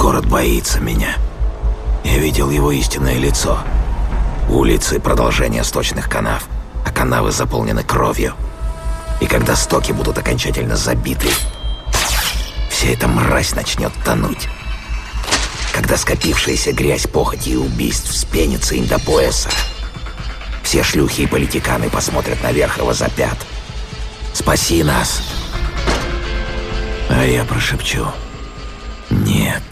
Город боится меня. Я видел его истинное лицо. Улицы — продолжение сточных канав, а канавы заполнены кровью. И когда стоки будут окончательно забиты, вся эта мразь начнет тонуть. Когда скопившаяся грязь похоти и убийств вспенится им до пояса, все шлюхи и политиканы посмотрят наверх и возопят: «Спаси нас!» А я прошепчу: «Нет».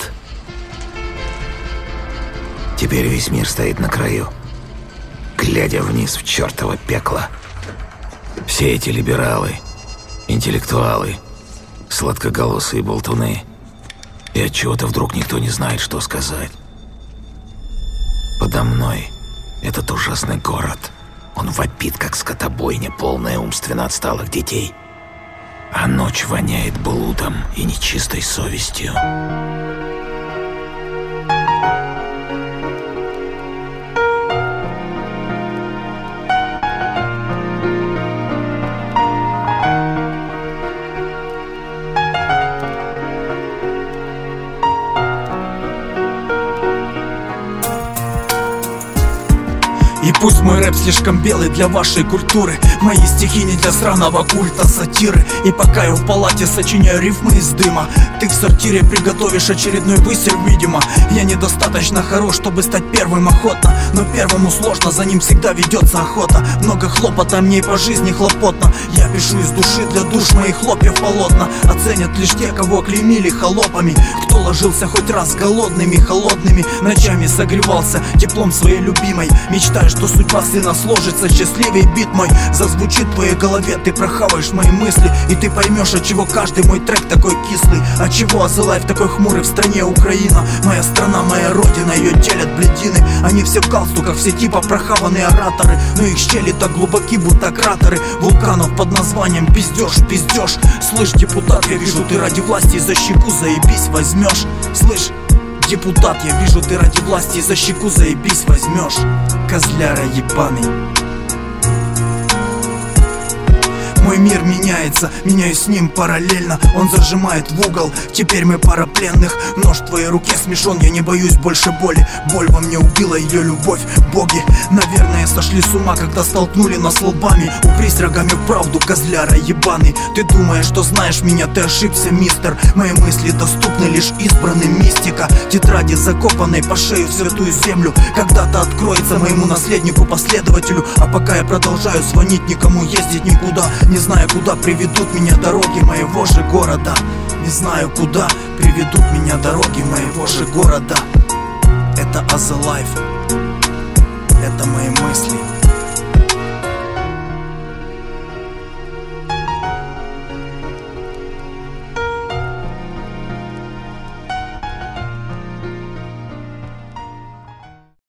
Теперь весь мир стоит на краю, глядя вниз в чертово пекло. Все эти либералы, интеллектуалы, сладкоголосые болтуны, и отчего-то вдруг никто не знает, что сказать. Подо мной этот ужасный город. Он вопит, как скотобойня, полная умственно отсталых детей. А ночь воняет блудом и нечистой совестью. И пусть мой рэп слишком белый для вашей культуры, мои стихи не для сраного культа сатиры. И пока я в палате сочиняю рифмы из дыма, ты в сортире приготовишь очередной высер, видимо. Я недостаточно хорош, чтобы стать первым охотно, но первому сложно, за ним всегда ведется охота. Много хлопота, мне и по жизни хлопотно. Я пишу из души, для душ моих хлопьев полотна оценят лишь те, кого клеймили холопами. Кто ложился хоть раз голодными, холодными ночами, согревался теплом своей любимой, мечтая, что судьба сына сложится, счастливый бит мой зазвучит в твоей голове. Ты прохаваешь мои мысли, и ты поймешь, отчего каждый мой трек такой кислый. Отчего Азелайв такой хмурый в стране Украина. Моя страна, моя родина, ее делят блядины. Они все в галстуках, все типа прохаванные ораторы, но их щели так глубоки, будто кратеры вулканов под названием пиздеж, пиздеж. Слышь, депутат, я вижу, ты ради власти за щеку заебись возьмешь. Слышь, депутат, я вижу, ты ради власти за щеку заебись возьмешь. Козляра ебаный. Мой мир меняется, меняюсь с ним параллельно. Он зажимает в угол, теперь мы пара пленных. Нож в твоей руке смешон, я не боюсь больше боли. Боль во мне убила ее любовь. Боги, наверное, сошли с ума, когда столкнули нас лбами. Упрись рогами в правду, козляра ебаный. Ты думаешь, что знаешь меня, ты ошибся, мистер. Мои мысли доступны лишь избранным, мистика. Тетради, закопанной по шею в святую землю, когда-то откроется моему наследнику, последователю. А пока я продолжаю звонить, никому ездить никуда, не знаю, куда приведут меня дороги моего же города. Не знаю, куда приведут меня дороги моего же города. Это Азелайв.